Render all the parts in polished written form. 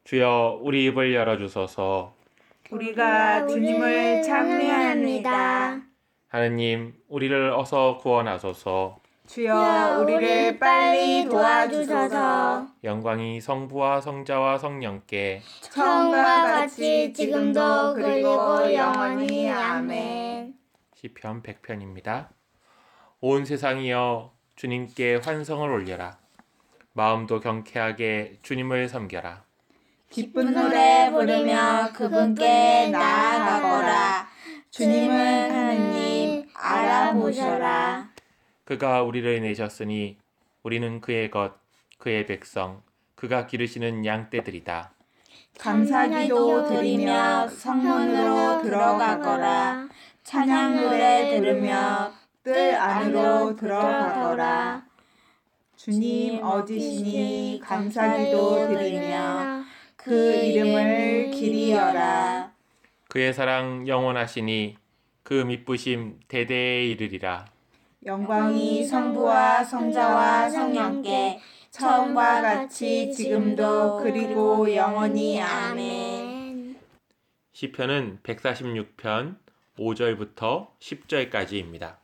주여 우리 입을 열어주소서. 우리가 주님을 찬미합니다. 하느님, 우리를 어서 구원하소서. 주여 우리를 빨리 도와주소서. 영광이 성부와 성자와 성령께 처음과 같이 지금도 그리고 영원히 아멘. 시편 100편입니다. 온 세상이여 주님께 환성을 올려라. 마음도 경쾌하게 주님을 섬겨라. 기쁜 노래 부르며 그분께 나아가거라. 주님은 하느님 알아보셔라. 그가 우리를 내셨으니 우리는 그의 것, 그의 백성, 그가 기르시는 양떼들이다. 감사기도 드리며 성문으로 들어가거라. 찬양 노래 들으며 뜰 안으로 들어가거라. 주님 어디시니 감사기도 드리며 그 이름을 기리어라. 그의 사랑 영원하시니 그 미쁘심 대대에 이르리라. 영광이 성부와 성자와 성령께 처음과 같이 지금도 그리고 영원히 아멘. 시편은 146편 5절부터 10절까지입니다.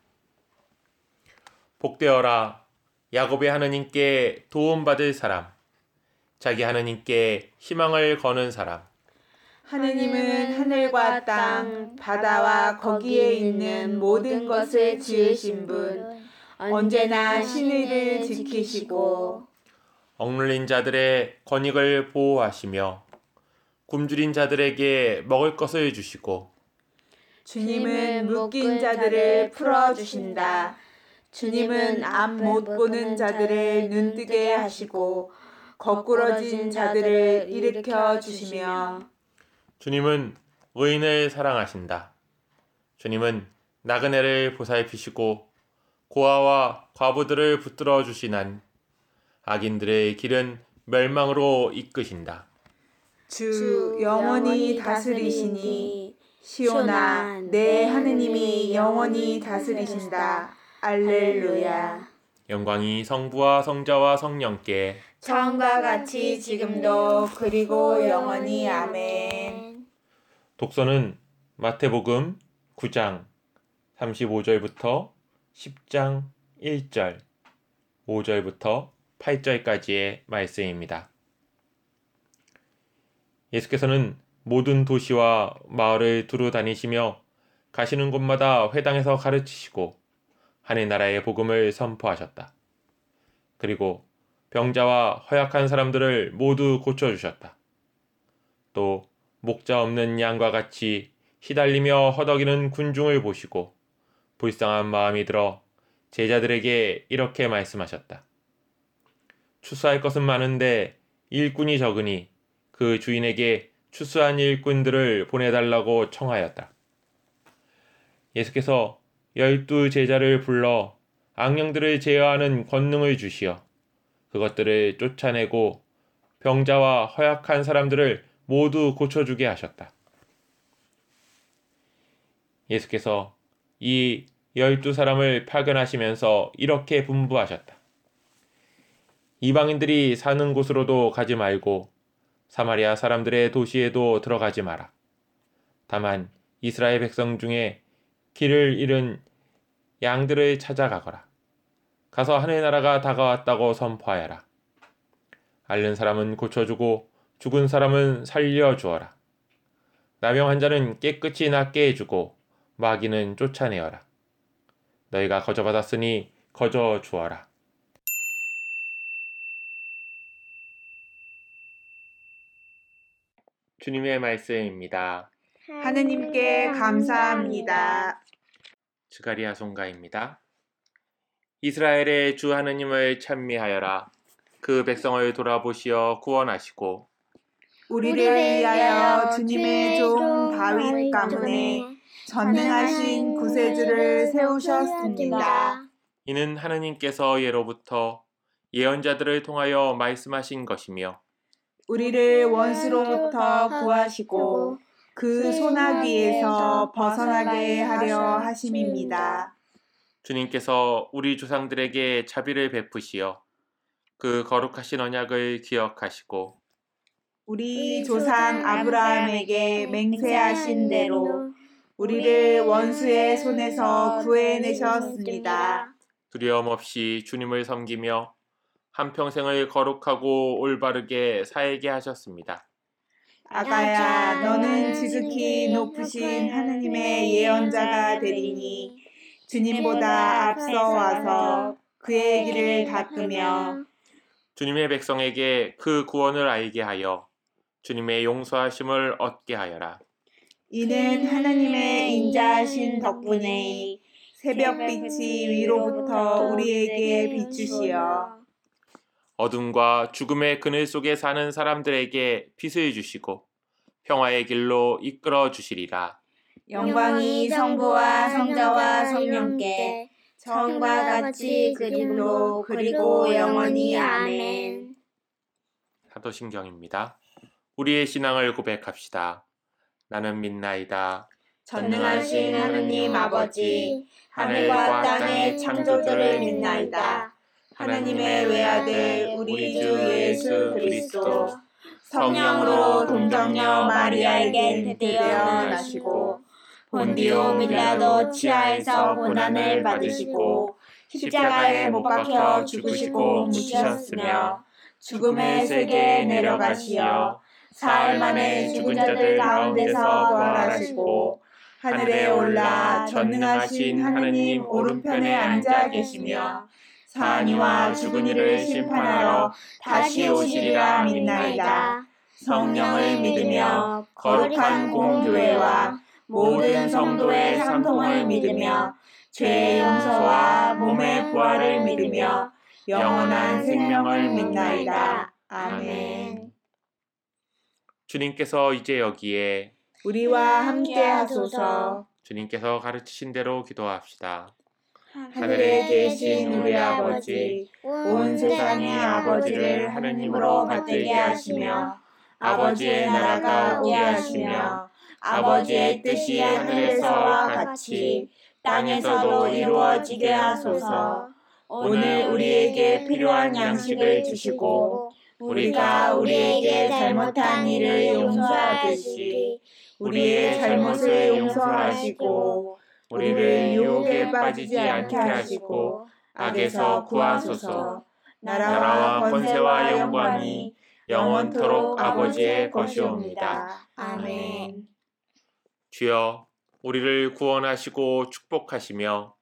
복되어라 야곱의 하느님께 도움받을 사람, 자기 하느님께 희망을 거는 사람. 하느님은 하늘과 땅, 바다와 거기에 있는 모든 것을 지으신 분, 언제나 신의를 지키시고 억눌린 자들의 권익을 보호하시며 굶주린 자들에게 먹을 것을 주시고 주님은 묶인 자들을 풀어주신다. 주님은 앞 못 보는 자들을 눈뜨게 하시고 거꾸러진 자들을 일으켜 주시며 주님은 의인을 사랑하신다. 주님은 나그네를 보살피시고 고아와 과부들을 붙들어 주시난 악인들의 길은 멸망으로 이끄신다. 주 영원히 다스리시니 시온아 내 하느님이 영원히 다스리신다. 알렐루야. 영광이 성부와 성자와 성령께 처음과 같이 지금도 그리고 영원히 아멘. 독서는 마태복음 9장 35절부터 10장 1절 5절부터 8절까지의 말씀입니다. 예수께서는 모든 도시와 마을을 두루 다니시며 가시는 곳마다 회당에서 가르치시고 하늘나라의 복음을 선포하셨다. 그리고 병자와 허약한 사람들을 모두 고쳐주셨다. 또 목자 없는 양과 같이 시달리며 허덕이는 군중을 보시고 불쌍한 마음이 들어 제자들에게 이렇게 말씀하셨다. 추수할 것은 많은데 일꾼이 적으니 그 주인에게 추수한 일꾼들을 보내달라고 청하였다. 예수께서 12 제자를 불러 악령들을 제어하는 권능을 주시어 그것들을 쫓아내고 병자와 허약한 사람들을 모두 고쳐주게 하셨다. 예수께서 이 12사람을 파견하시면서 이렇게 분부하셨다. 이방인들이 사는 곳으로도 가지 말고 사마리아 사람들의 도시에도 들어가지 마라. 다만 이스라엘 백성 중에 길을 잃은 양들을 찾아가거라. 가서 하늘나라가 다가왔다고 선포하여라. 앓는 사람은 고쳐주고 죽은 사람은 살려주어라. 나병 환자는 깨끗이 낫게 해주고 마귀는 쫓아내어라. 너희가 거저받았으니 거저 주어라. 주님의 말씀입니다. 하느님께 감사합니다. 스가랴 송가입니다. 이스라엘의 주 하느님을 찬미하여라. 그 백성을 돌아보시어 구원하시고 우리를 위하여 주님의 종 다윗 가문에 전능하신 구세주를 세우셨습니다. 이는 하느님께서 예로부터 예언자들을 통하여 말씀하신 것이며 우리를 원수로부터 구하시고 그 소나기에서 벗어나게 하려 하심입니다. 주님께서 우리 조상들에게 자비를 베푸시어 그 거룩하신 언약을 기억하시고 우리 조상 아브라함에게 맹세하신 대로 우리를 원수의 손에서 구해내셨습니다. 두려움 없이 주님을 섬기며 한평생을 거룩하고 올바르게 살게 하셨습니다. 아가야, 너는 지극히 높으신 하느님의 예언자가 되리니 주님보다 앞서 와서 그의 길을 닦으며 주님의 백성에게 그 구원을 알게 하여 주님의 용서하심을 얻게 하여라. 이는 하나님의 인자하신 덕분에 새벽빛이 위로부터 우리에게 비추시어 어둠과 죽음의 그늘 속에 사는 사람들에게 빛을 주시고 평화의 길로 이끌어 주시리라. 영광이 성부와 성자와 성령께 처음과 같이 그리로 그리고 영원히 아멘. 사도신경입니다. 우리의 신앙을 고백합시다. 나는 믿나이다. 전능하신 하느님 아버지, 하늘과 땅의 창조주를 믿나이다. 하나님의 외아들 우리 주 예수 그리스도 성령으로 동정녀 마리아에게 태어나시고 본디오 빌라도 치하에서 고난을 받으시고 십자가에 못 박혀 죽으시고 묻히셨으며 죽음의 세계에 내려가시어 사흘 만에 죽은 자들 가운데서 부활하시고 하늘에 올라 전능하신 하느님 오른편에 앉아 계시며 사니와 죽은 이를 심판하러 다시 오시리라 믿나이다. 성령을 믿으며 거룩한 공교회와 모든 성도의 상통을 믿으며 죄의 용서와 몸의 부활을 믿으며 영원한 생명을 믿나이다. 아멘. 주님께서 이제 여기에 우리와 함께 하소서. 주님께서 가르치신 대로 기도합시다. 하늘에 계신 우리 아버지, 온 세상의 아버지를 하느님으로 받들게 하시며 아버지의 나라가 오게 하시며 아버지의 뜻이 하늘에서와 같이 땅에서도 이루어지게 하소서. 오늘 우리에게 필요한 양식을 주시고 우리가 우리에게 잘못한 일을 용서하듯이 우리의 잘못을 용서하시고 우리를 유혹에 빠지지 않게 하시고 악에서 구하소서. 나라와 권세와 영광이 영원토록 아버지의 것이옵니다. 아멘. 주여, 우리를 구원하시고 축복하시며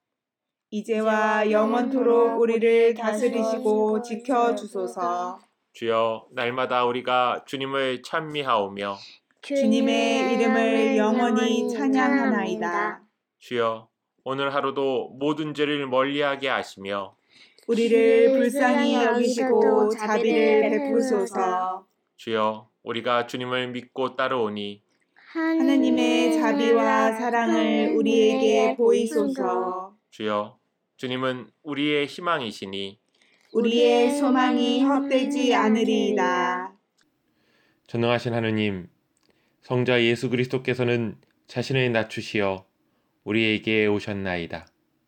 이제와 영원토록 우리를 다스리시고 지켜주소서. 주여, 날마다 우리가 주님을 찬미하오며 주님의 이름을 영원히 찬양하나이다. 주여, 오늘 하루도 모든 죄를 멀리하게 하시며 우리를 불쌍히 여기시고 자비를 베푸소서. 주여, 우리가 주님을 믿고 따르오니 하느님의 자비와 사랑을 우리에게 보이소서. 주여, 주님은 우리의 희망이시니 우리의 소망이 헛되지 않으리이다. 전능하신 하느님, 성자 예수 그리스도께서는 자신을 낮추시어 우리에게 오셨나이다.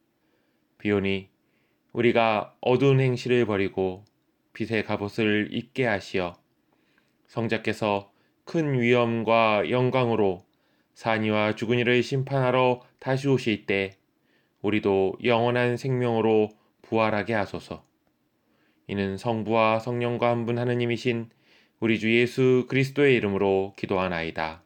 비오니 우리가 어두운 행실을 버리고 빛의 갑옷을 입게 하시어 성자께서 큰 위엄과 영광으로 사니와 죽은 이를 심판하러 다시 오실 때 우리도 영원한 생명으로 부활하게 하소서. 이는 성부와 성령과 한 분 하느님이신 우리 주 예수 그리스도의 이름으로 기도하나이다.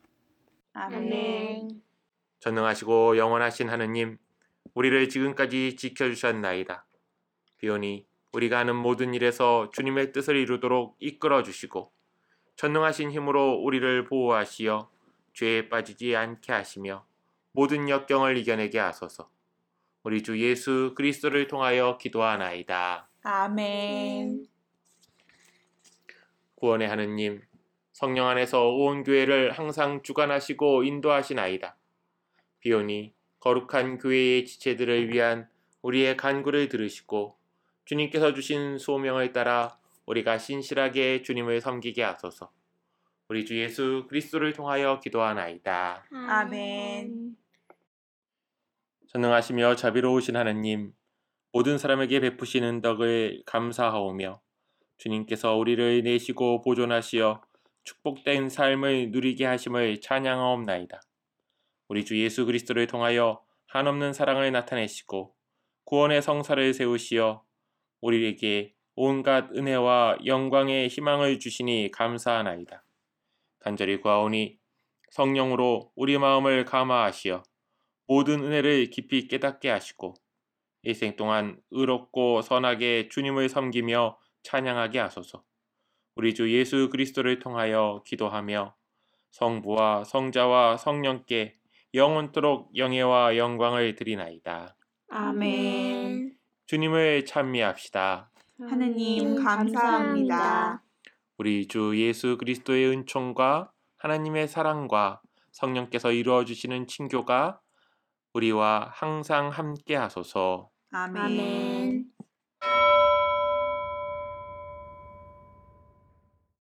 아멘. 전능하시고 영원하신 하느님, 우리를 지금까지 지켜주셨나이다. 비오니 우리가 하는 모든 일에서 주님의 뜻을 이루도록 이끌어 주시고 전능하신 힘으로 우리를 보호하시어 죄에 빠지지 않게 하시며 모든 역경을 이겨내게 하소서. 우리 주 예수 그리스도를 통하여 기도하나이다. 아멘. 구원의 하느님, 성령 안에서 온 교회를 항상 주관하시고 인도하시나이다. 비오니 거룩한 교회의 지체들을 위한 우리의 간구를 들으시고 주님께서 주신 소명을 따라 우리가 신실하게 주님을 섬기게 하소서. 우리 주 예수 그리스도를 통하여 기도하나이다. 아멘. 전능하시며 자비로우신 하느님, 모든 사람에게 베푸시는 덕을 감사하오며 주님께서 우리를 내시고 보존하시어 축복된 삶을 누리게 하심을 찬양하옵나이다. 우리 주 예수 그리스도를 통하여 한없는 사랑을 나타내시고 구원의 성사를 세우시어 우리에게 온갖 은혜와 영광의 희망을 주시니 감사하나이다. 간절히 구하오니 성령으로 우리 마음을 감화하시어 모든 은혜를 깊이 깨닫게 하시고 일생 동안 의롭고 선하게 주님을 섬기며 찬양하게 하소서. 우리 주 예수 그리스도를 통하여 기도하며 성부와 성자와 성령께 영원토록 영예와 영광을 드리나이다. 아멘. 주님을 찬미합시다. 하느님 감사합니다. 우리 주 예수 그리스도의 은총과 하나님의 사랑과 성령께서 이루어 주시는 친교가 우리와 항상 함께 하소서. 아멘.